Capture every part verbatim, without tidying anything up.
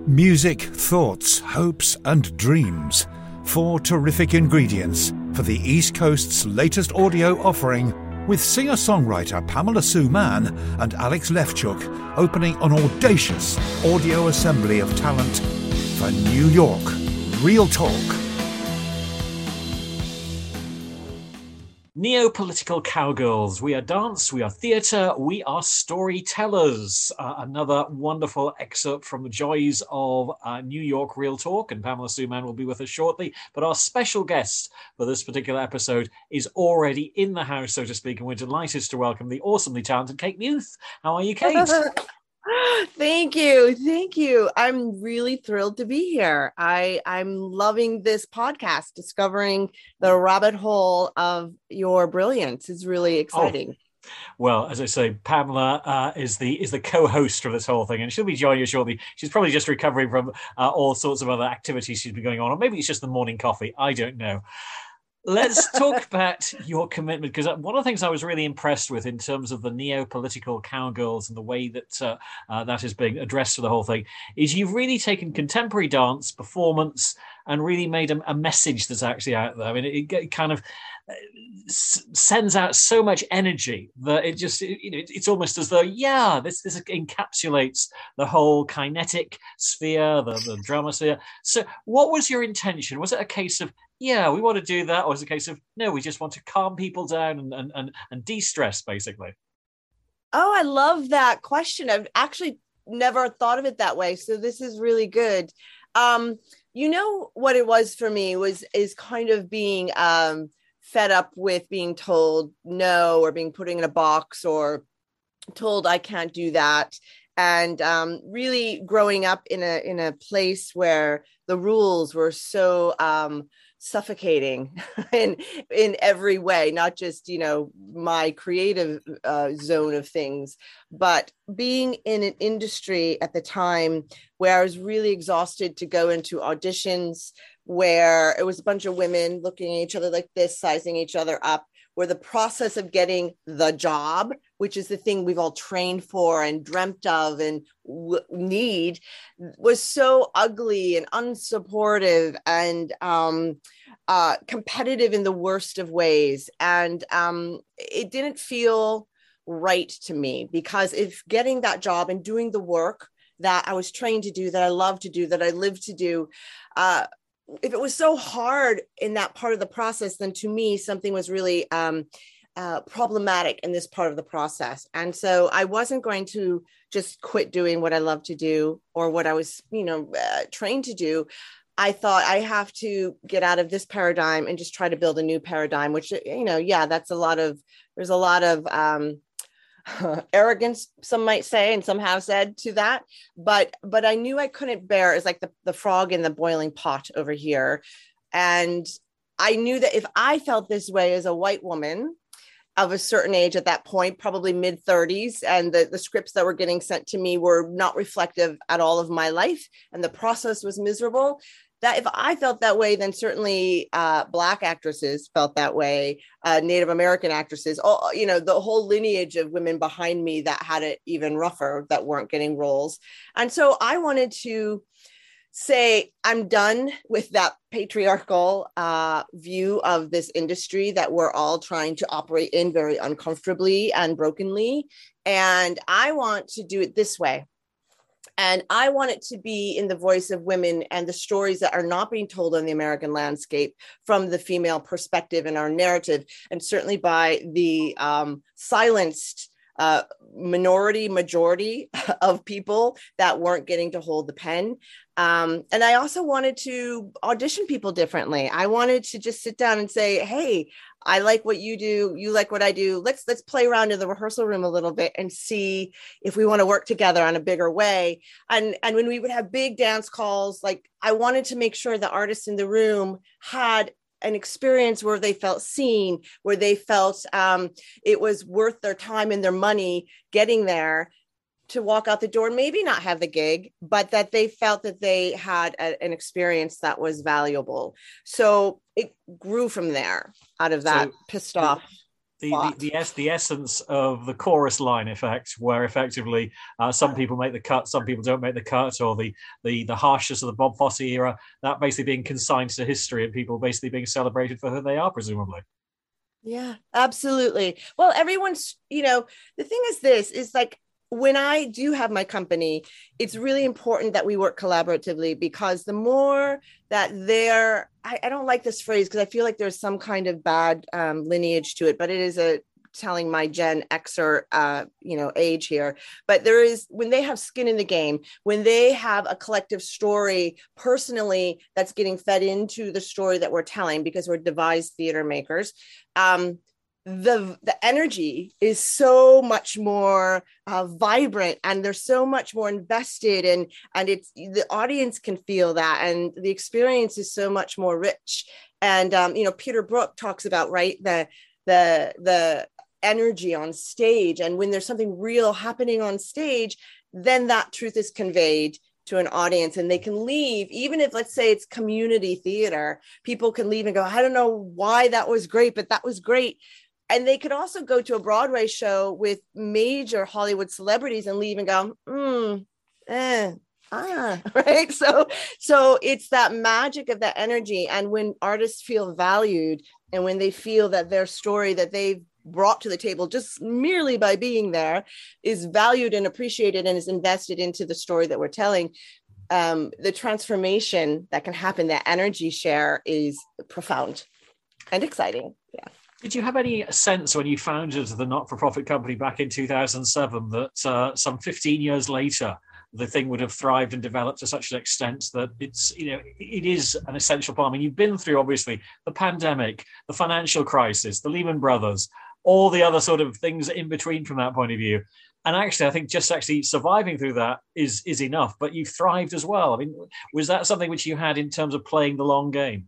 Music, thoughts, hopes and dreams. Four terrific ingredients for the East Coast's latest audio offering, with singer-songwriter Pamela Sue Mann and Alex Lefchuk opening an audacious audio assembly of talent for New York Real Talk. Neo-political cowgirls. We are dance, we are theatre, we are storytellers. Uh, another wonderful excerpt from the joys of uh, New York Real Talk, and Pamela Sue Mann will be with us shortly. But our special guest for this particular episode is already in the house, so to speak, and we're delighted to welcome the awesomely talented Kate Muth. How are you, Kate? Thank you. Thank you. I'm really thrilled to be here. I, I'm loving this podcast, discovering the rabbit hole of your brilliance. It's really exciting. Oh. Well, as I say, Pamela uh, is the is the co-host of this whole thing, and she'll be joining us shortly. She's probably just recovering from uh, all sorts of other activities she's been going on, or maybe it's just the morning coffee. I don't know. Let's talk about your commitment, because one of the things I was really impressed with in terms of the neo-political cowgirls and the way that uh, uh, that is being addressed to the whole thing is you've really taken contemporary dance, performance, and really made a, a message that's actually out there. I mean, it, it kind of s- sends out so much energy that it just, it, you know, it's almost as though, yeah, this, this encapsulates the whole kinetic sphere, the, the drama sphere. So what was your intention? Was it a case of, yeah, we want to do that, or was it a case of, no, we just want to calm people down and, and, and, and de-stress, basically? Oh, I love that question. I've actually never thought of it that way. So this is really good. Um, you know, what it was for me was is kind of being um, fed up with being told no, or being put in a box, or told I can't do that. And um, really growing up in a in a place where the rules were so um, suffocating in in every way, not just, you know, my creative uh, zone of things, but being in an industry at the time where I was really exhausted to go into auditions, where it was a bunch of women looking at each other like this, sizing each other up, where the process of getting the job, which is the thing we've all trained for and dreamt of and w- need, was so ugly and unsupportive and um, uh, competitive in the worst of ways. And um, it didn't feel right to me, because if getting that job and doing the work that I was trained to do, that I love to do, that I live to do, uh, if it was so hard in that part of the process, then to me, something was really um, uh, problematic in this part of the process. And so I wasn't going to just quit doing what I love to do, or what I was, you know, uh, trained to do. I thought I have to get out of this paradigm and just try to build a new paradigm, which, you know, yeah, that's a lot of, there's a lot of, um, arrogance, some might say, and some have said to that, but but I knew I couldn't bear, it's like the, the frog in the boiling pot over here. And I knew that if I felt this way as a white woman of a certain age at that point, probably mid thirties, and the, the scripts that were getting sent to me were not reflective at all of my life, and the process was miserable, that if I felt that way, then certainly uh, Black actresses felt that way, uh, Native American actresses, all, you know, the whole lineage of women behind me that had it even rougher, that weren't getting roles. And so I wanted to say, I'm done with that patriarchal uh, view of this industry that we're all trying to operate in very uncomfortably and brokenly. And I want to do it this way. And I want it to be in the voice of women and the stories that are not being told on the American landscape from the female perspective in our narrative, and certainly by the um, silenced uh, minority, majority of people that weren't getting to hold the pen. Um, and I also wanted to audition people differently. I wanted to just sit down and say, hey, I like what you do. You like what I do. Let's let's play around in the rehearsal room a little bit and see if we want to work together on a bigger way. And, and when we would have big dance calls, like I wanted to make sure the artists in the room had an experience where they felt seen, where they felt um, it was worth their time and their money getting there to walk out the door, maybe not have the gig, but that they felt that they had a, an experience that was valuable. So it grew from there, out of that so, pissed off. the, the, the, es- the essence of the chorus line effect, where effectively uh, some people make the cut, some people don't make the cut, or the, the the harshness of the Bob Fosse era, that basically being consigned to history and people basically being celebrated for who they are, presumably. Yeah, absolutely. Well, everyone's, you know, the thing is this, is like, when I do have my company, it's really important that we work collaboratively, because the more that they're, I, I don't like this phrase because I feel like there's some kind of bad um, lineage to it, but it is a telling my Gen Xer, uh, you know, age here. But there is, when they have skin in the game, when they have a collective story personally that's getting fed into the story that we're telling, because we're devised theater makers, um, the the energy is so much more uh, vibrant, and they're so much more invested, and and it's, the audience can feel that, and the experience is so much more rich. And um, you know, Peter Brook talks about, right, the the the energy on stage, and when there's something real happening on stage, then that truth is conveyed to an audience, and they can leave, even if, let's say, it's community theater, people can leave and go, I don't know why that was great, but that was great. And they could also go to a Broadway show with major Hollywood celebrities and leave and go, hmm, eh, ah, right? So, so it's that magic of that energy. And when artists feel valued, and when they feel that their story that they've brought to the table just merely by being there is valued and appreciated and is invested into the story that we're telling, um, the transformation that can happen, that energy share, is profound and exciting. Yeah. Did you have any sense when you founded the not-for-profit company back in two thousand seven that uh, some fifteen years later, the thing would have thrived and developed to such an extent that it's, you know, it is an essential part? I mean, you've been through, obviously, the pandemic, the financial crisis, the Lehman Brothers, all the other sort of things in between from that point of view. And actually, I think just actually surviving through that is is enough, but you've thrived as well. I mean, was that something which you had in terms of playing the long game?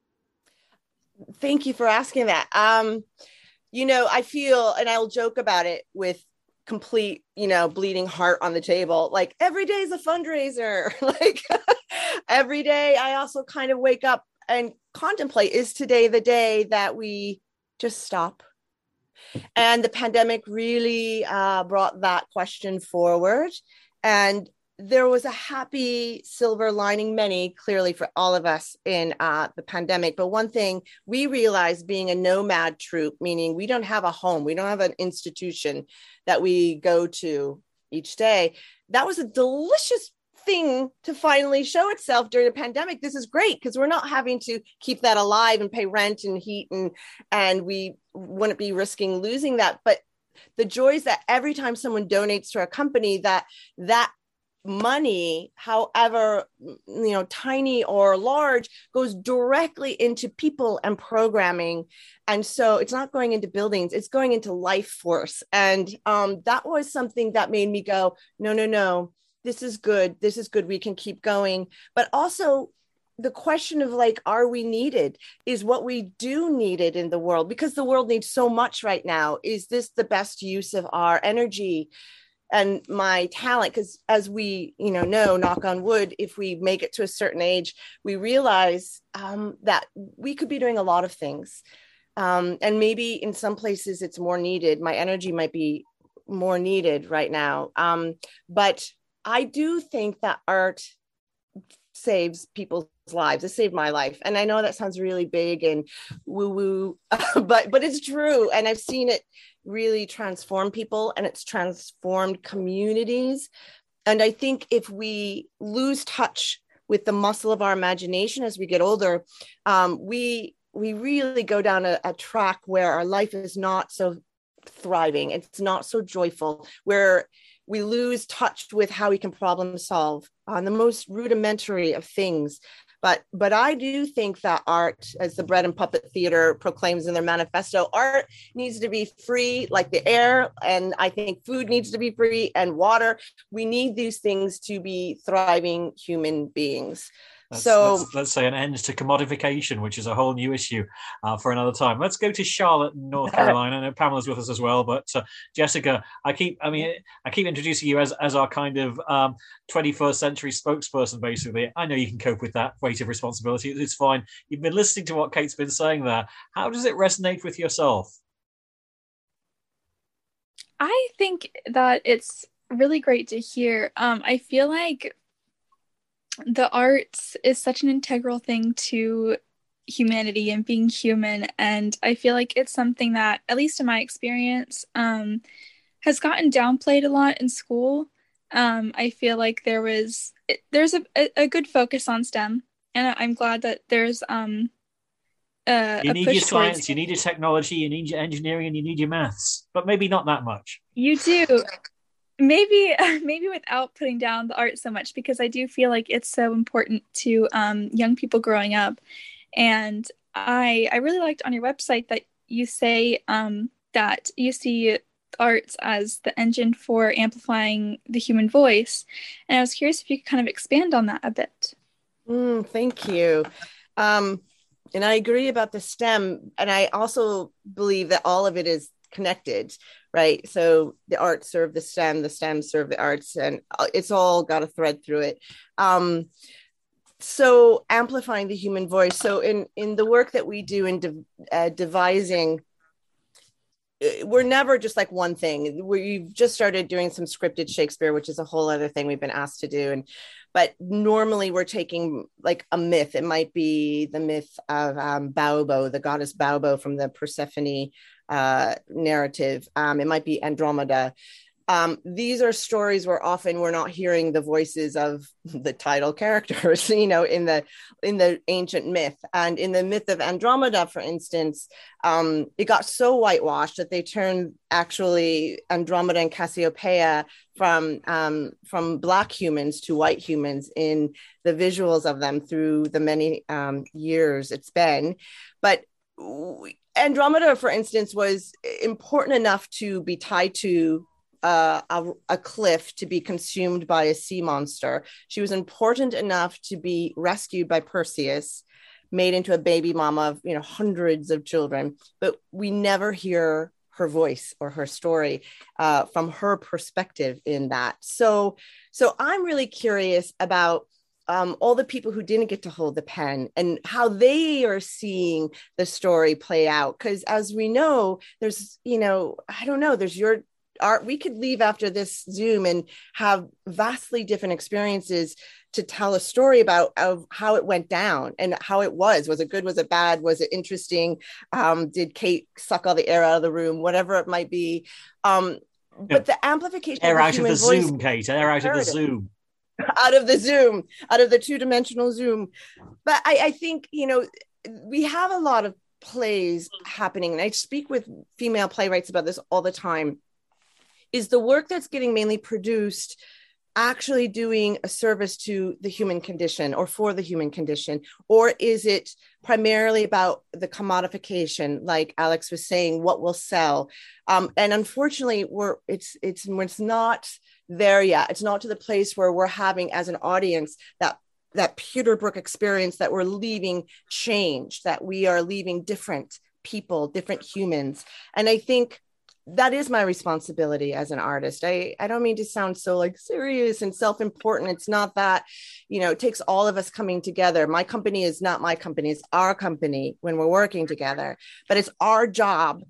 Thank you for asking that. Um, you know, I feel, and I'll joke about it with complete, you know, bleeding heart on the table, like every day is a fundraiser. Like every day I also kind of wake up and contemplate, is today the day that we just stop? And the pandemic really uh, brought that question forward. And there was a happy silver lining, many clearly for all of us in uh, the pandemic. But one thing we realized, being a nomad troupe, meaning we don't have a home, we don't have an institution that we go to each day, that was a delicious thing to finally show itself during the pandemic. This is great because we're not having to keep that alive and pay rent and heat, and and we wouldn't be risking losing that. But the joy is that every time someone donates to our company, that that money, however, you know, tiny or large, goes directly into people and programming. And so it's not going into buildings, it's going into life force. And um, that was something that made me go, no, no, no, this is good. This is good. We can keep going. But also the question of, like, are we needed? Is what we do needed in the world? Because the world needs so much right now. Is this the best use of our energy and my talent? Because as we, you know, know, knock on wood, if we make it to a certain age, we realize um, that we could be doing a lot of things. Um, and maybe in some places it's more needed. My energy might be more needed right now. Um, but I do think that art saves people's lives. It saved my life. And I know that sounds really big and woo woo, but, but it's true. And I've seen it really transform people, and it's transformed communities. And I think if we lose touch with the muscle of our imagination as we get older, um, we we really go down a, a track where our life is not so thriving. It's not so joyful, where we lose touch with how we can problem solve on the most rudimentary of things. But but I do think that art, as the Bread and Puppet Theater proclaims in their manifesto, art needs to be free like the air. And I think food needs to be free, and water. We need these things to be thriving human beings. Let's, so let's, let's say an end to commodification, which is a whole new issue uh, for another time. Let's go to Charlotte in North Carolina. I know Pamela's with us as well, but uh, Jessica, I keep, I mean, I keep introducing you as, as our kind of um, twenty-first century spokesperson, basically. I know you can cope with that weight of responsibility. It's fine. You've been listening to what Kate's been saying there. How does it resonate with yourself? I think that it's really great to hear. Um, I feel like the arts is such an integral thing to humanity and being human, and I feel like it's something that, at least in my experience, um, has gotten downplayed a lot in school. Um, I feel like there was there's a, a good focus on STEM, and I'm glad that there's um uh, you a need push your science, towards... you need your technology, you need your engineering, and you need your maths, but maybe not that much. You do. Maybe maybe without putting down the art so much, because I do feel like it's so important to um, young people growing up. And I I really liked on your website that you say um, that you see arts as the engine for amplifying the human voice. And I was curious if you could kind of expand on that a bit. Mm, thank you. Um, and I agree about the STEM. And I also believe that all of it is connected, right? So the arts serve the STEM, the STEM serve the arts, and it's all got a thread through it. Um, so amplifying the human voice. So in, in the work that we do in de- uh, devising, we're never just like one thing. We've just started doing some scripted Shakespeare, which is a whole other thing we've been asked to do. And but normally we're taking like a myth. It might be the myth of um, Baubo, the goddess Baubo from the Persephone uh, narrative. Um, it might be Andromeda. Um, these are stories where often we're not hearing the voices of the title characters, you know, in the in the ancient myth. And in the myth of Andromeda, for instance, um, it got so whitewashed that they turned actually Andromeda and Cassiopeia from um, from Black humans to white humans in the visuals of them through the many um, years it's been. But Andromeda, for instance, was important enough to be tied to Uh, a, a cliff to be consumed by a sea monster. She was important enough to be rescued by Perseus, made into a baby mama of, you know, hundreds of children, but we never hear her voice or her story uh, from her perspective in that. So, so I'm really curious about um, all the people who didn't get to hold the pen and how they are seeing the story play out. Because as we know, there's, you know, I don't know, there's your art. We could leave after this Zoom and have vastly different experiences to tell a story about of how it went down and how it was. Was it good? Was it bad? Was it interesting? Um, did Kate suck all the air out of the room? Whatever it might be. Um, yeah. But the amplification air of the out human of the voice, Zoom, Kate. Air out of the Zoom. Out of the Zoom, out of the two-dimensional Zoom. But I, I think, you know, we have a lot of plays happening, and I speak with female playwrights about this all the time. Is the work that's getting mainly produced actually doing a service to the human condition or for the human condition? Or is it primarily about the commodification, like Alex was saying, what will sell? Um, and unfortunately, we're it's it's it's not there yet. It's not to the place where we're having as an audience that that Peter Brook experience, that we're leaving changed, that we are leaving different people, different humans. And I think that is my responsibility as an artist. I, I don't mean to sound so like serious and self-important. It's not that, you know, it takes all of us coming together. My company is not my company, it's our company when we're working together. But it's our job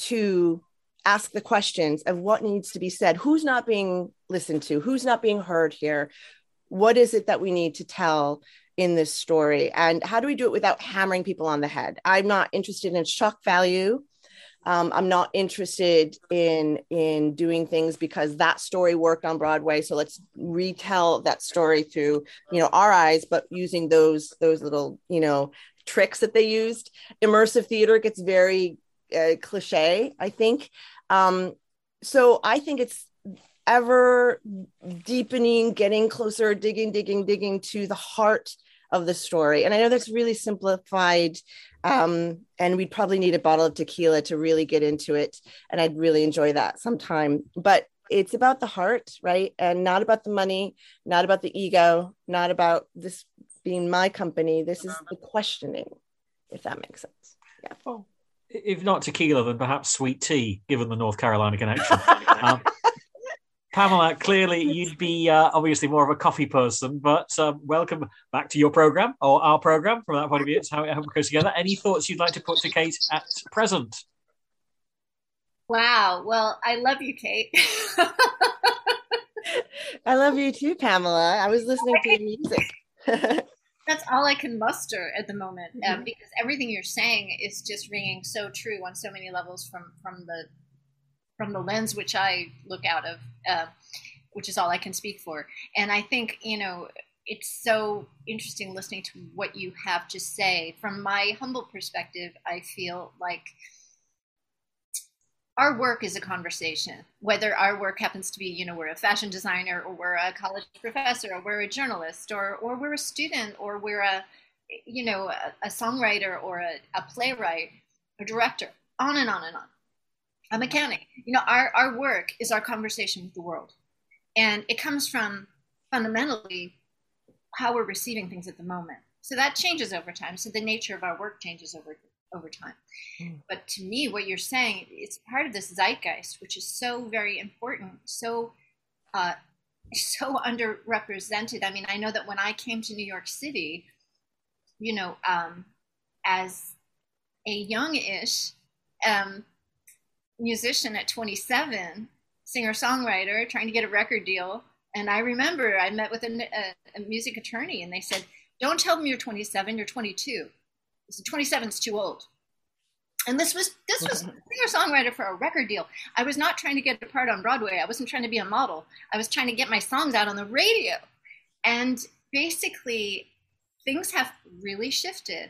to ask the questions of what needs to be said. Who's not being listened to? Who's not being heard here? What is it that we need to tell in this story? And how do we do it without hammering people on the head? I'm not interested in shock value. Um, I'm not interested in in doing things because that story worked on Broadway, so let's retell that story through, you know, our eyes, but using those those little, you know, tricks that they used. Immersive theater gets very uh, cliche, I think. Um, so I think it's ever deepening, getting closer, digging, digging, digging to the heart of the story. And I know that's really simplified. Um, and we'd probably need a bottle of tequila to really get into it. And I'd really enjoy that sometime. But it's about the heart, right? And not about the money, not about the ego, not about this being my company. This is the questioning, if that makes sense. Yeah. Well, if not tequila, then perhaps sweet tea, given the North Carolina connection. um, Pamela, clearly you'd be uh, obviously more of a coffee person, but uh, welcome back to your program, or our program, from that point of view. It's how it goes together. Any thoughts you'd like to put to Kate at present? Wow. Well, I love you, Kate. I love you too, Pamela. I was listening to your music. That's all I can muster at the moment, uh, Mhm. because everything you're saying is just ringing so true on so many levels from from the from the lens which I look out of, uh, which is all I can speak for. And I think, you know, it's so interesting listening to what you have to say. From my humble perspective, I feel like our work is a conversation, whether our work happens to be, you know, we're a fashion designer, or we're a college professor, or we're a journalist, or, or we're a student, or we're a, you know, a, a songwriter, or a, a playwright, a director, on and on and on, a mechanic. You know, our, our work is our conversation with the world. And it comes from fundamentally how we're receiving things at the moment. So that changes over time. So the nature of our work changes over over time. Mm. But to me, what you're saying, it's part of this zeitgeist, which is so very important, so uh, so underrepresented. I mean, I know that when I came to New York City, you know, um, as a young-ish um, musician at twenty-seven, singer-songwriter, trying to get a record deal, and I remember I met with a, a, a music attorney, and they said, "Don't tell them you're twenty-seven, you're twenty-two." So twenty-seven is too old. And this was this was singer-songwriter for a record deal. I was not trying to get a part on Broadway. I wasn't trying to be a model. I was trying to get my songs out on the radio. And basically, things have really shifted.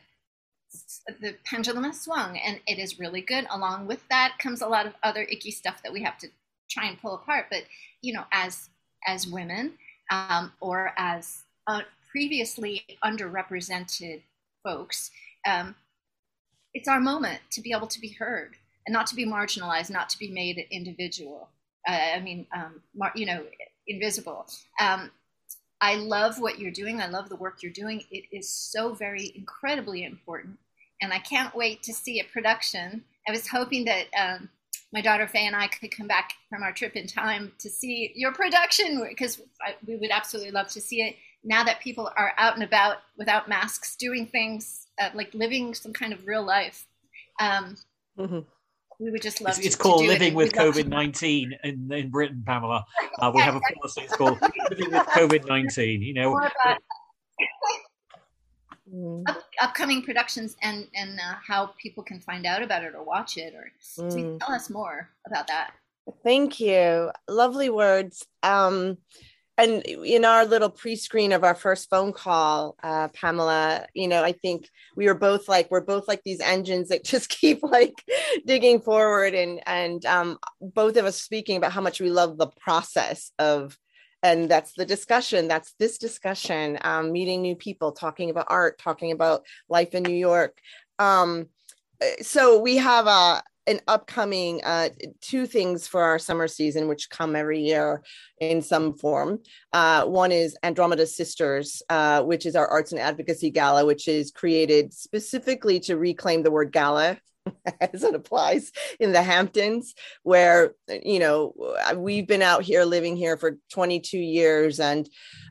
The pendulum has swung, and it is really good. Along with that comes a lot of other icky stuff that we have to try and pull apart. But, you know, as as women, um, or as uh, previously underrepresented folks, Um, it's our moment to be able to be heard and not to be marginalized, not to be made individual. Uh, I mean, um, mar- you know, invisible. Um, I love what you're doing. I love the work you're doing. It is so very incredibly important. And I can't wait to see a production. I was hoping that um, my daughter Faye and I could come back from our trip in time to see your production, because we would absolutely love to see it. Now that people are out and about without masks, doing things, uh, like living some kind of real life, um, mm-hmm. we would just love it's, to It's called to Living it. with COVID nineteen in, in Britain, Pamela. Uh, we have a policy, it's called Living with COVID nineteen, you know. More about up, upcoming productions and, and uh, how people can find out about it or watch it, or mm. so tell us more about that. Thank you. Lovely words. Um, And in our little pre-screen of our first phone call, uh, Pamela, you know, I think we were both like, we're both like these engines that just keep like digging forward, and, and um, both of us speaking about how much we love the process of, and that's the discussion, that's this discussion, um, meeting new people, talking about art, talking about life in New York. Um, so we have a, an upcoming uh, two things for our summer season, which come every year in some form. Uh, one is Andromeda Sisters, uh, which is our arts and advocacy gala, which is created specifically to reclaim the word gala as it applies in the Hamptons, where, you know, we've been out here living here for twenty-two years and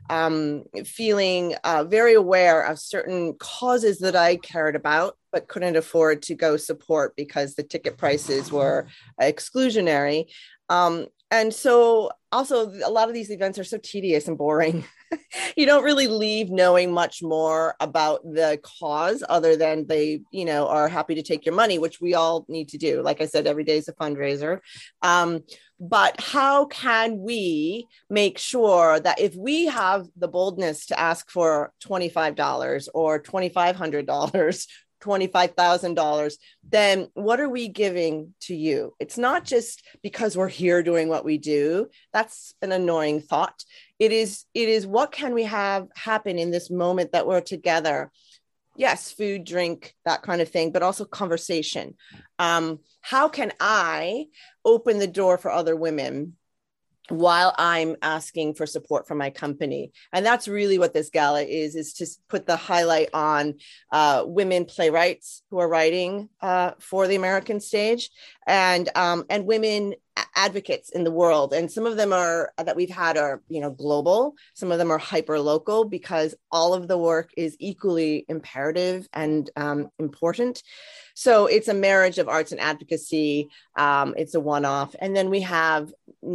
um, feeling uh, very aware of certain causes that I cared about, but couldn't afford to go support because the ticket prices were exclusionary. Um, and so also a lot of these events are so tedious and boring. You don't really leave knowing much more about the cause other than they, you know, are happy to take your money, which we all need to do. Like I said, every day is a fundraiser. Um, but how can we make sure that if we have the boldness to ask for twenty-five dollars or twenty-five hundred dollars, twenty-five thousand dollars, then what are we giving to you? It's not just because we're here doing what we do. That's an annoying thought. It is, it is what can we have happen in this moment that we're together? Yes, food, drink, that kind of thing, but also conversation. Um, how can I open the door for other women while I'm asking for support from my company? And that's really what this gala is, is to put the highlight on uh, women playwrights who are writing uh, for the American stage, and um, and women advocates in the world, and some of them are that we've had are, you know, global. Some of them are hyper local, because all of the work is equally imperative and um, important. So it's a marriage of arts and advocacy. Um, it's a one-off. And then we have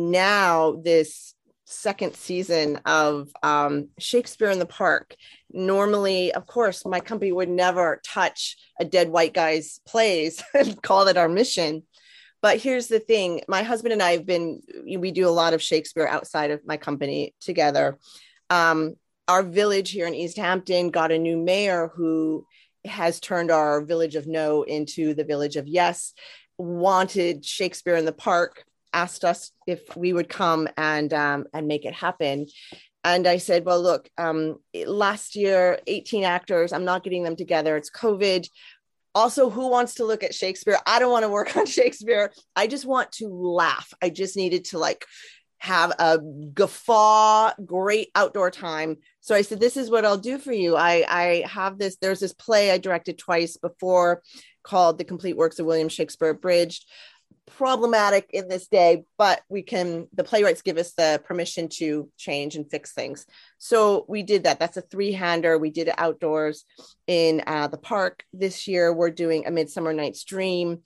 now this second season of um, Shakespeare in the Park. Normally, of course, my company would never touch a dead white guy's plays and call it our mission. But here's the thing. My husband and I have been, we do a lot of Shakespeare outside of my company together. Um, our village here in East Hampton got a new mayor who has turned our village of no into the village of yes, wanted Shakespeare in the Park, asked us if we would come and, um, and make it happen. And I said, well, look, um, last year, eighteen actors, I'm not getting them together. It's COVID. Also, who wants to look at Shakespeare? I don't want to work on Shakespeare. I just want to laugh. I just needed to like have a guffaw, great outdoor time. So I said, this is what I'll do for you. I, I have this, there's this play I directed twice before called The Complete Works of William Shakespeare Abridged. Problematic in this day, but we can, the playwrights give us the permission to change and fix things. So we did that. That's a three-hander. We did it outdoors in uh, the park. This year, we're doing A Midsummer Night's Dream,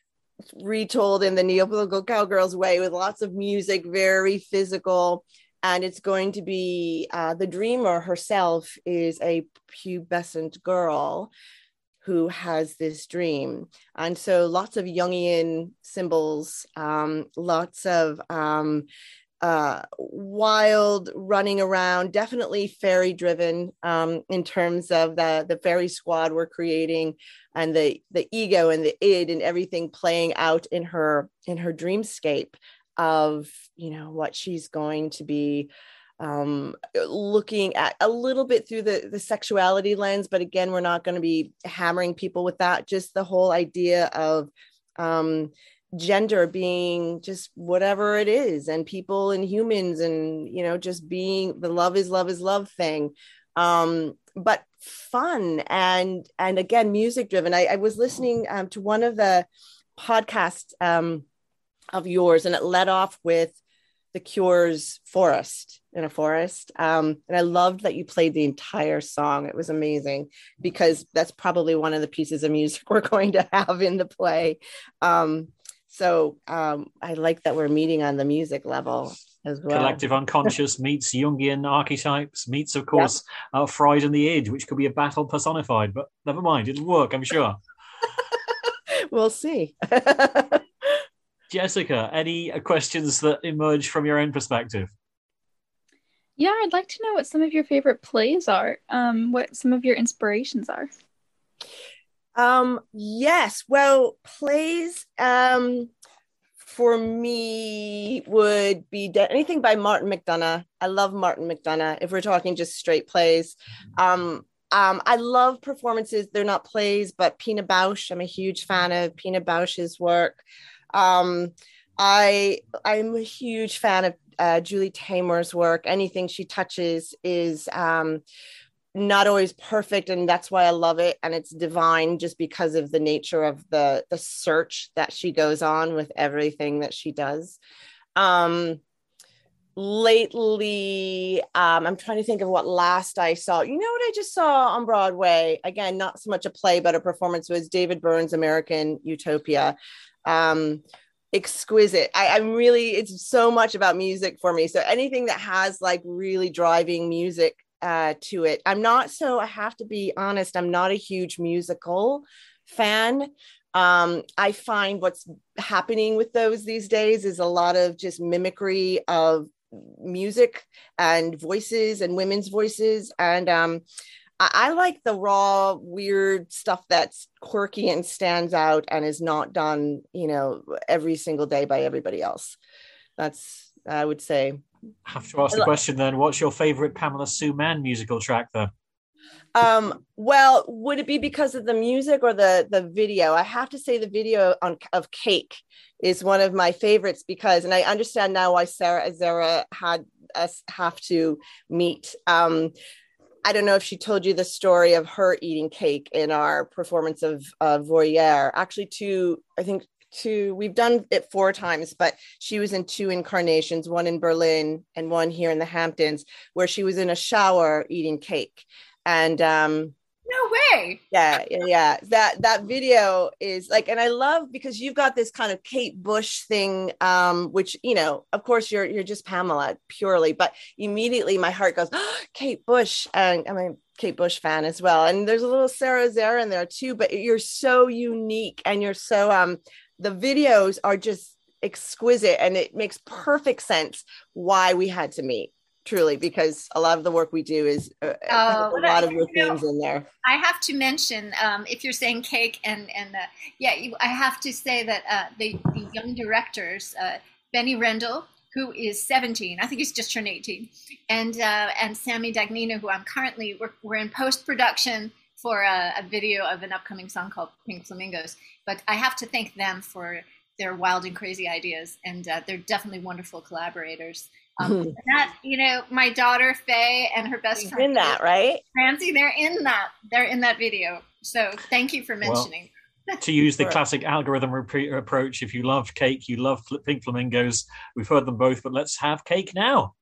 retold in the neopolitical cowgirls way, with lots of music, very physical. And it's going to be, uh, the dreamer herself is a pubescent girl who has this dream. And so lots of Jungian symbols, um, lots of um, uh, wild running around, definitely fairy driven um, in terms of the, the fairy squad we're creating, and the, the ego and the id and everything playing out in her, in her dreamscape of, you know, what she's going to be um, looking at a little bit through the, the sexuality lens. But again, we're not going to be hammering people with that. Just the whole idea of um, gender being just whatever it is, and people and humans, and, you know, just being the love is love is love thing. Um, but fun and, and again, music driven. I, I was listening um, to one of the podcasts um, of yours, and it led off with The Cure's Forest in a Forest. Um, and I loved that you played the entire song. It was amazing, because that's probably one of the pieces of music we're going to have in the play. Um, so um, I like that we're meeting on the music level as well. Collective unconscious meets Jungian archetypes, meets, of course, yep. uh, Freud and the id, which could be a battle personified, but never mind, it'll work, I'm sure. We'll see. Jessica, any questions that emerge from your own perspective? Yeah, I'd like to know what some of your favorite plays are, um, what some of your inspirations are. Um, yes, well, plays um, for me would be de- anything by Martin McDonagh. I love Martin McDonagh, if we're talking just straight plays. Um, um, I love performances. They're not plays, but Pina Bausch. I'm a huge fan of Pina Bausch's work. Um, I, I'm a huge fan of uh, Julie Taymor's work. Anything she touches is um, not always perfect, and that's why I love it. And it's divine, just because of the nature of the, the search that she goes on with everything that she does. Um, lately, um, I'm trying to think of what last I saw. You know what I just saw on Broadway? Again, not so much a play, but a performance, was David Byrne's American Utopia. Um, exquisite. I, I'm really, it's so much about music for me. So anything that has like really driving music uh, to it. I'm not so, I have to be honest, I'm not a huge musical fan. Um, I find what's happening with those these days is a lot of just mimicry of music and voices and women's voices. And um, I, I like the raw, weird stuff that's quirky and stands out and is not done, you know, every single day by everybody else. That's, I would say. I have to ask the question then, what's your favorite Pamela Sue Mann musical track then? Um, well, would it be because of the music or the, the video? I have to say the video on, of Cake is one of my favorites, because, and I understand now why Sarah Azera had us have to meet. Um, I don't know if she told you the story of her eating cake in our performance of uh, Voyeur. Actually, two, I think two, we've done it four times, but she was in two incarnations, one in Berlin and one here in the Hamptons, where she was in a shower eating cake. And um, no way. Yeah, yeah, yeah. That that video is like, and I love because you've got this kind of Kate Bush thing, um, which, you know, of course you're you're just Pamela purely, but immediately my heart goes, oh, Kate Bush. And I'm a Kate Bush fan as well. And there's a little Sarah Zara in there too, but you're so unique and you're so um the videos are just exquisite, and it makes perfect sense why we had to meet. Truly, because a lot of the work we do is uh, uh, a lot I, of your you themes know, in there. I have to mention, um, if you're saying cake and and uh, yeah, you, I have to say that uh, the the young directors, uh, Benny Rendell, who is seventeen, I think he's just turned eighteen, and uh, and Sammy Dagnino, who I'm currently we're we're in post production for a, a video of an upcoming song called Pink Flamingos. But I have to thank them for their wild and crazy ideas, and uh, they're definitely wonderful collaborators. Um, that, you know, my daughter Faye and her best friend in that, right? Francie, they're in that. They're in that video. So thank you for mentioning. Well, to use the classic algorithm repre- approach, if you love cake, you love fl- Pink Flamingos. We've heard them both, but let's have cake now.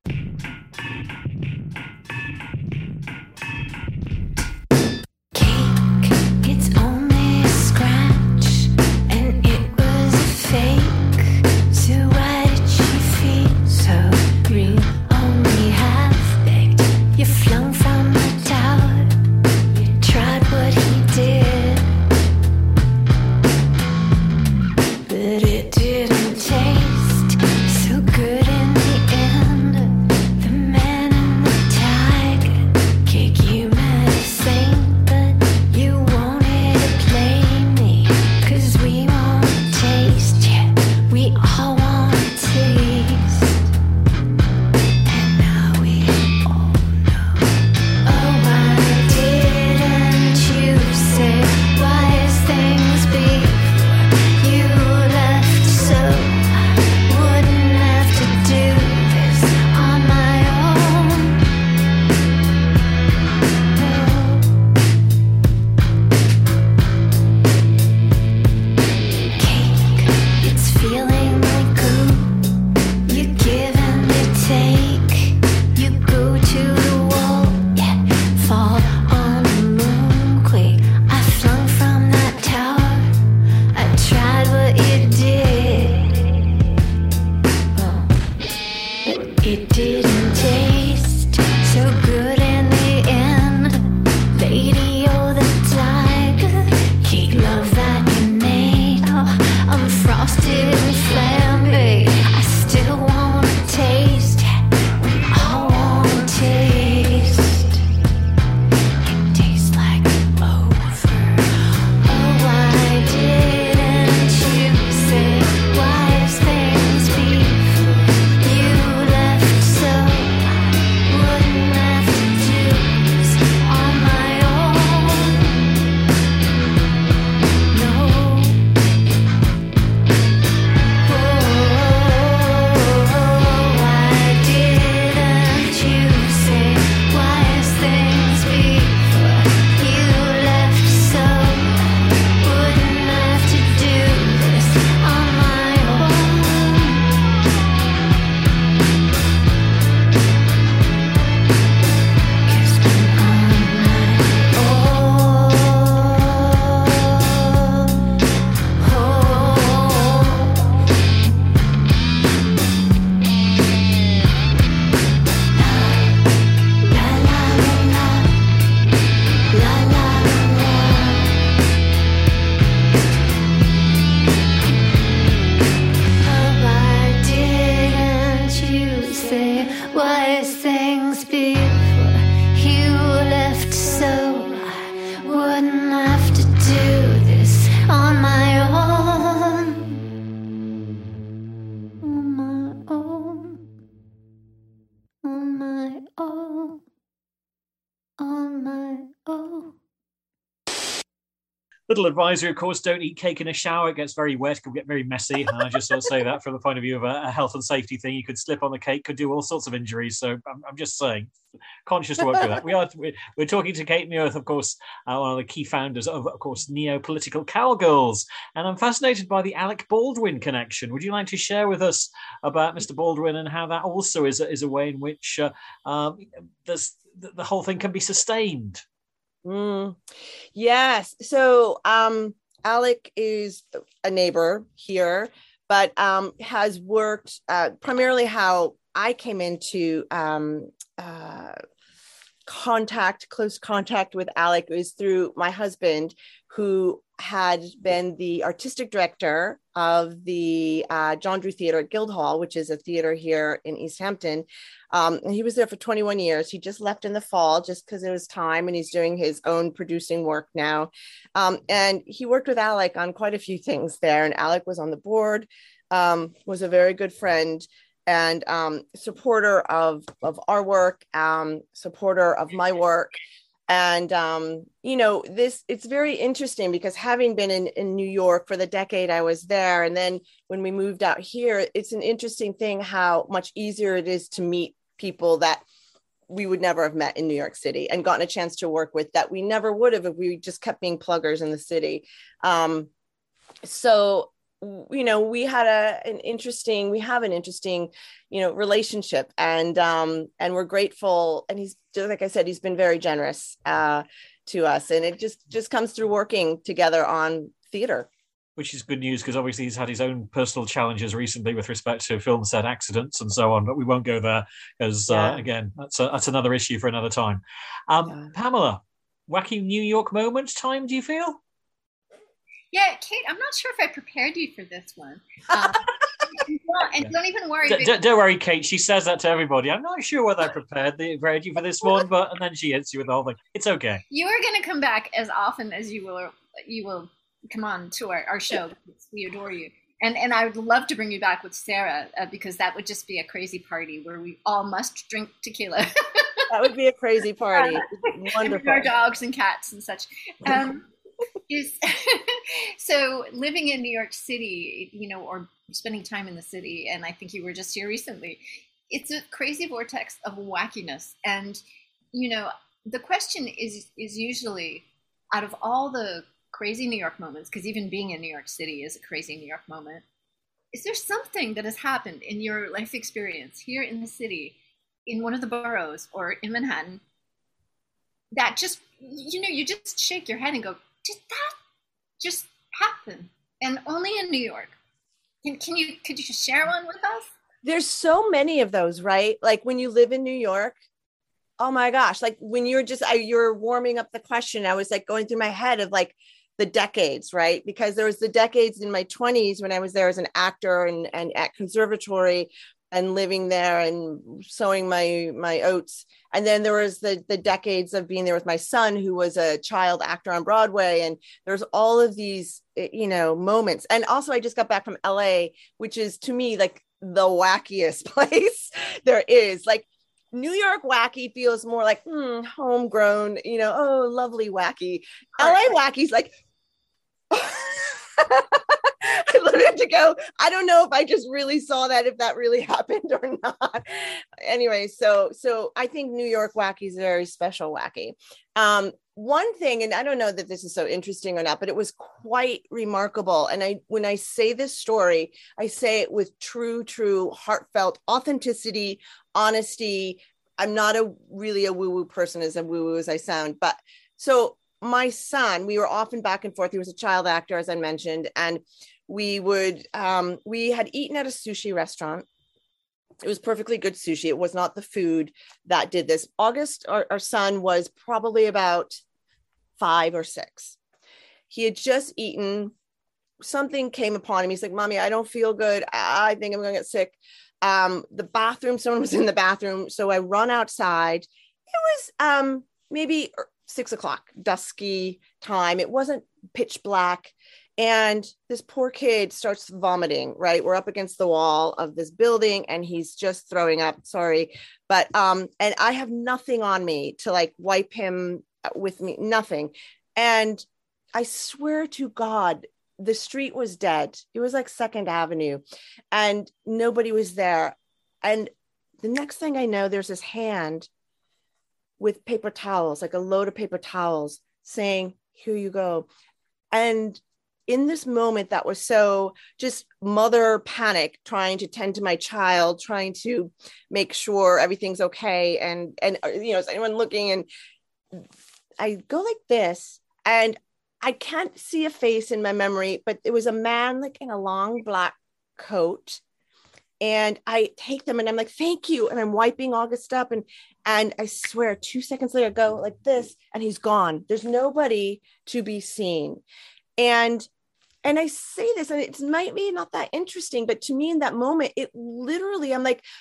Little advisory, of course, don't eat cake in a shower. It gets very wet, can get very messy. And I just sort of say that from the point of view of a, a health and safety thing. You could slip on the cake, could do all sorts of injuries. So I'm, I'm just saying, conscious to work through that. We are we're, we're talking to Kate Muirth, of course, uh, one of the key founders of, of course, Neo-Political Cowgirls, and I'm fascinated by the Alec Baldwin connection. Would you like to share with us about Mister Baldwin and how that also is a, is a way in which uh, um, there's, the, the whole thing can be sustained? Mm. Yes. So um, Alec is a neighbor here, but um, has worked uh, primarily how I came into um, uh, contact, close contact with Alec was through my husband, who had been the artistic director of the uh, John Drew Theater at Guildhall, which is a theater here in East Hampton. Um, and he was there for twenty-one years. He just left in the fall just because it was time, and he's doing his own producing work now. Um, and he worked with Alec on quite a few things there. And Alec was on the board, um, was a very good friend and um, supporter of, of our work, um, supporter of my work. And, um, you know, this, it's very interesting because having been in, in New York for the decade I was there, and then when we moved out here, it's an interesting thing how much easier it is to meet people that we would never have met in New York City and gotten a chance to work with that we never would have if we just kept being pluggers in the city. Um, so you know, we had a an interesting, we have an interesting, you know, relationship, and um, and we're grateful. And he's, like I said, he's been very generous uh, to us, and it just just comes through working together on theater. Which is good news, because obviously he's had his own personal challenges recently with respect to film set accidents and so on, but we won't go there because, yeah. uh, again, that's a, that's another issue for another time. Um, yeah. Pamela, wacky New York moment time, do you feel? Yeah, Kate, I'm not sure if I prepared you for this one. Um, and don't, and yeah. don't even worry. D- don't worry, Kate. She says that to everybody. I'm not sure whether I prepared, the, prepared you for this one, but and then she hits you with the whole thing. It's okay. You are going to come back as often as you will. You will come on to our, our show. We adore you. And and I would love to bring you back with Sarah uh, because that would just be a crazy party where we all must drink tequila. That would be a crazy party. Uh, Wonderful. And our dogs and cats and such. Um, is so living in New York City, you know, or spending time in the city, and I think you were just here recently, it's a crazy vortex of wackiness. And, you know, the question is is usually, out of all the crazy New York moments, because even being in New York City is a crazy New York moment, is there something that has happened in your life experience here in the city, in one of the boroughs or in Manhattan, that just, you know, you just shake your head and go, did that just happen? And only in New York. Can, can you, could you just share one with us? There's so many of those, right? Like when you live in New York, oh my gosh, like when you're just, I, you're warming up the question, I was like going through my head of like the decades, right? Because there was the decades in my twenties when I was there as an actor and, and at conservatory and living there and sowing my my oats. And then there was the the decades of being there with my son, who was a child actor on Broadway. And there's all of these, you know, moments. And also I just got back from L A, which is to me like the wackiest place there is. Like New York wacky feels more like hmm, homegrown, you know, oh, lovely wacky. L A wacky's like, I literally to go, I don't know if I just really saw that, if that really happened or not. Anyway, so so I think New York wacky is very special wacky. Um, one thing, and I don't know that this is so interesting or not, but it was quite remarkable. And I, when I say this story, I say it with true, true, heartfelt authenticity, honesty. I'm not a really a woo-woo person, as a woo-woo as I sound, but so my son, we were often back and forth. He was a child actor, as I mentioned, and we would, um, we had eaten at a sushi restaurant. It was perfectly good sushi. It was not the food that did this. August, our, our son, was probably about five or six. He had just eaten. Something came upon him. He's like, Mommy, I don't feel good. I think I'm going to get sick. Um, the bathroom, someone was in the bathroom. So I run outside. It was um, maybe six o'clock, dusky time. It wasn't pitch black. And this poor kid starts vomiting, right? We're up against the wall of this building and he's just throwing up. Sorry. But, um, and I have nothing on me to like wipe him with me, nothing. And I swear to God, the street was dead. It was like Second Avenue and nobody was there. And the next thing I know, there's this hand with paper towels, like a load of paper towels, saying, here you go. And in this moment that was so just mother panic, trying to tend to my child, trying to make sure everything's okay. And, and, you know, is anyone looking? And I go like this, and I can't see a face in my memory, but it was a man like in a long black coat. And I take them and I'm like, thank you. And I'm wiping August up. And, and I swear two seconds later, I go like this, and he's gone. There's nobody to be seen. And, and I say this, and it might be not that interesting, but to me in that moment, it literally, I'm like,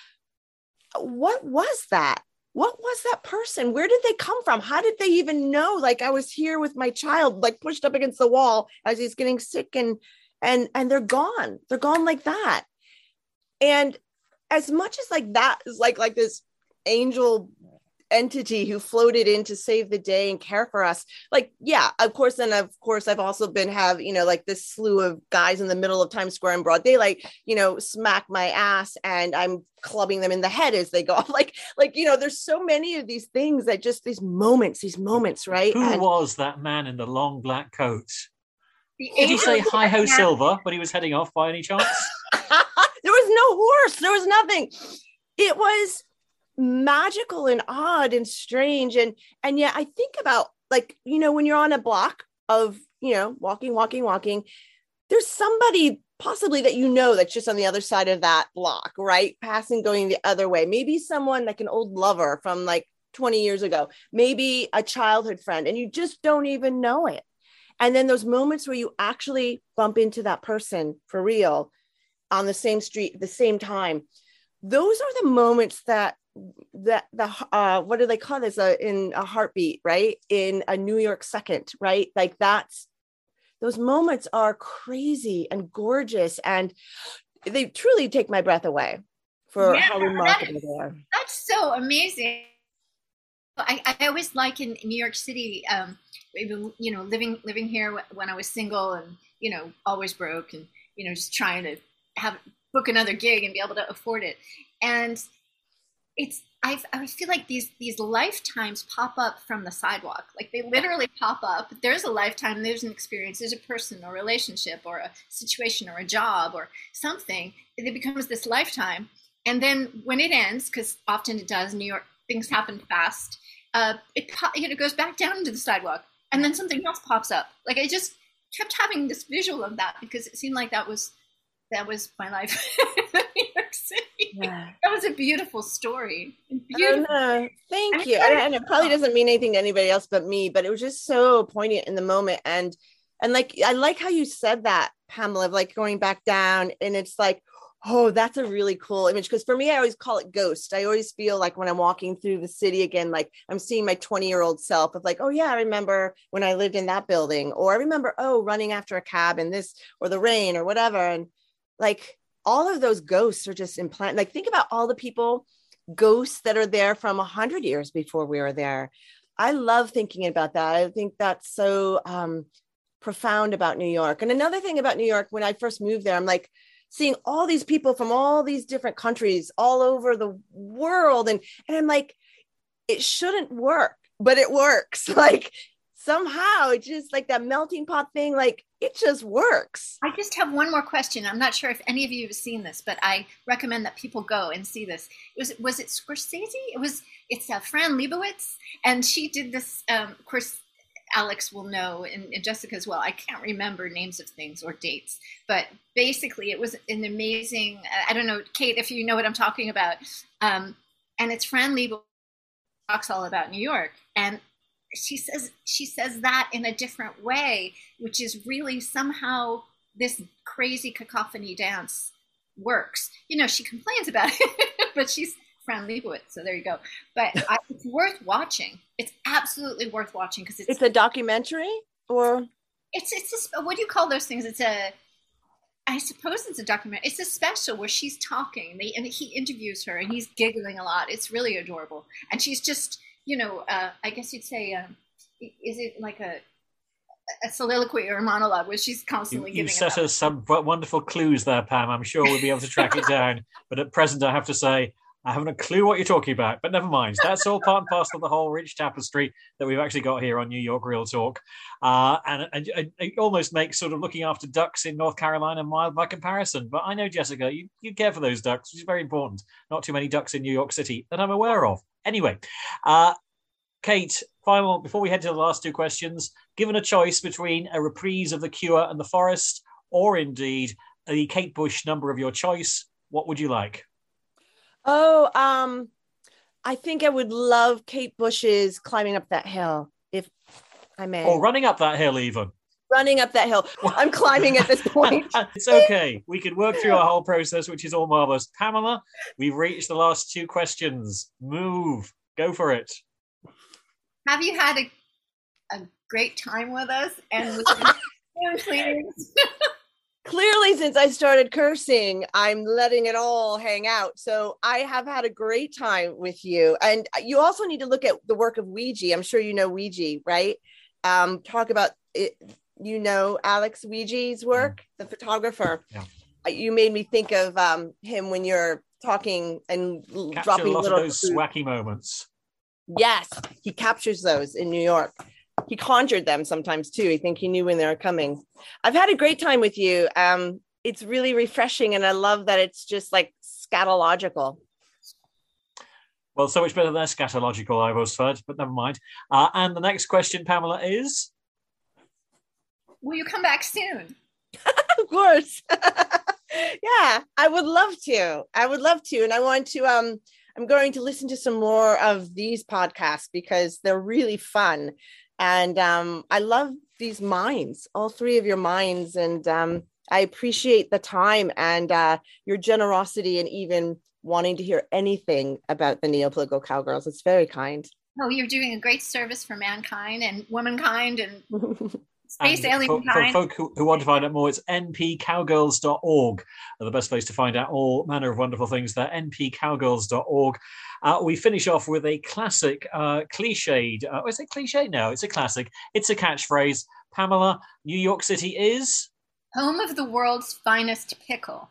what was that? What was that person? Where did they come from? How did they even know? Like, I was here with my child, like pushed up against the wall as he's getting sick, and, and, and they're gone. They're gone like that. And as much as like that is like, like this angel entity who floated in to save the day and care for us, like, yeah, of course. And of course, I've also been have, you know, like this slew of guys in the middle of Times Square in broad daylight, you know, smack my ass, and I'm clubbing them in the head as they go off. Like, like, you know, there's so many of these things that just these moments, these moments, right? Who and, was that man in the long black coat? The Did he say hi ho yeah. Silver when he was heading off by any chance? There was no horse. There was nothing. It was magical and odd and strange. And, and yet I think about, like, you know, when you're on a block of, you know, walking, walking, walking, there's somebody possibly that, you know, that's just on the other side of that block, right? Passing, going the other way. Maybe someone like an old lover from like twenty years ago, maybe a childhood friend, and you just don't even know it. And then those moments where you actually bump into that person for real on the same street at the same time, those are the moments that that the uh what do they call this uh, in a heartbeat, right? In a New York second, right? Like that's those moments are crazy and gorgeous, and they truly take my breath away for yeah, how remarkable that, they are. That's so amazing. I, I always like in New York City, um, you know, living living here when I was single and, you know, always broke and, you know, just trying to have book another gig and be able to afford it. And it's, I I feel like these these lifetimes pop up from the sidewalk. Like they literally pop up. There's a lifetime, there's an experience, there's a person or relationship or a situation or a job or something. It becomes this lifetime. And then when it ends, because often it does, New York, things happen fast, uh, it, you know, goes back down to the sidewalk. And then something else pops up. Like I just kept having this visual of that because it seemed like that was that was my life in New York City. Yeah. That was a beautiful story. Beautiful. Oh, no. Thank I'm you. And, and it probably doesn't mean anything to anybody else but me, but it was just so poignant in the moment. And and like I like how you said that, Pamela, of like going back down, and it's like, oh, that's a really cool image. Because for me, I always call it ghost. I always feel like when I'm walking through the city again, like I'm seeing my twenty-year-old self of like, oh yeah, I remember when I lived in that building, or I remember, oh, running after a cab in this, or the rain or whatever. And like all of those ghosts are just implanted. Like think about all the people, ghosts that are there from a hundred years before we were there. I love thinking about that. I think that's so um, profound about New York. And another thing about New York, when I first moved there, I'm like, seeing all these people from all these different countries all over the world. And, and I'm like, it shouldn't work, but it works. Like somehow it's just like that melting pot thing. Like it just works. I just have one more question. I'm not sure if any of you have seen this, but I recommend that people go and see this. It was, was it Scorsese? It was, it's uh, Fran Lebowitz. And she did this, um, of course, Alex will know, and, and Jessica as well. I can't remember names of things or dates, but basically it was an amazing, I don't know, Kate, if you know what I'm talking about. Um, and it's Fran Lebowitz talks all about New York. And she says, she says that in a different way, which is really somehow this crazy cacophony dance works. You know, she complains about it, but she's Fran Lebowitz, so there you go. But I, it's worth watching. It's absolutely worth watching because it's, it's a documentary, or it's it's a, what do you call those things? It's a, I suppose it's a documentary. It's a special where she's talking, they, and he interviews her, and he's giggling a lot. It's really adorable, and she's just, you know, uh, I guess you'd say, um, is it like a a soliloquy or a monologue where she's constantly you, giving. You set us some wonderful clues there, Pam. I'm sure we'll be able to track it down. But at present, I have to say, I haven't a clue what you're talking about, but never mind. That's all part and parcel of the whole rich tapestry that we've actually got here on New York Real Talk. Uh, and, and, and it almost makes sort of looking after ducks in North Carolina mild by comparison. But I know, Jessica, you, you care for those ducks, which is very important. Not too many ducks in New York City that I'm aware of. Anyway, uh, Kate, final, before we head to the last two questions, given a choice between a reprise of The Cure and The Forest, or indeed the Kate Bush number of your choice, what would you like? Oh, um, I think I would love Kate Bush's Climbing Up That Hill, if I may. Or running up that hill, even. Running up that hill. I'm climbing at this point. It's okay. We can work through our whole process, which is all marvelous. Pamela, we've reached the last two questions. Move. Go for it. Have you had a, a great time with us? And please. Clearly, since I started cursing, I'm letting it all hang out. So I have had a great time with you. And you also need to look at the work of Ouija. I'm sure you know Ouija, right? Um, talk about it. You know Alex Ouija's work, the photographer. Yeah. You made me think of um, him when you're talking and Capture dropping a lot little of those food. wacky moments. Yes, he captures those in New York. He conjured them sometimes too. I think he knew when they were coming. I've had a great time with you. Um, it's really refreshing, and I love that it's just like scatological. Well, so much better than scatological, I've always heard, but never mind. Uh, and the next question, Pamela, is? Will you come back soon? Of course. Yeah, I would love to. I would love to. And I want to, um, I'm going to listen to some more of these podcasts because they're really fun. And um, I love these minds, all three of your minds. And um, I appreciate the time and uh, your generosity and even wanting to hear anything about the Neopolitical Cowgirls. It's very kind. Oh, you're doing a great service for mankind and womankind and space And alien for, for folk who, who want to find out more, it's n p cowgirls dot org. The best place to find out all manner of wonderful things there, n p cowgirls dot org. Uh, we finish off with a classic, uh, cliched. Uh, is it cliche? No, it's a classic. It's a catchphrase. Pamela, New York City is? home of the world's finest pickle.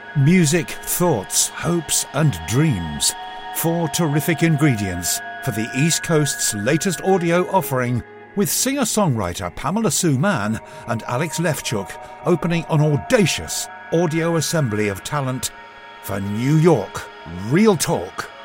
Music, thoughts, hopes and dreams. Four terrific ingredients for the East Coast's latest audio offering, with singer-songwriter Pamela Sue Mann and Alex Lefchuk opening an audacious audio assembly of talent for New York Real Talk.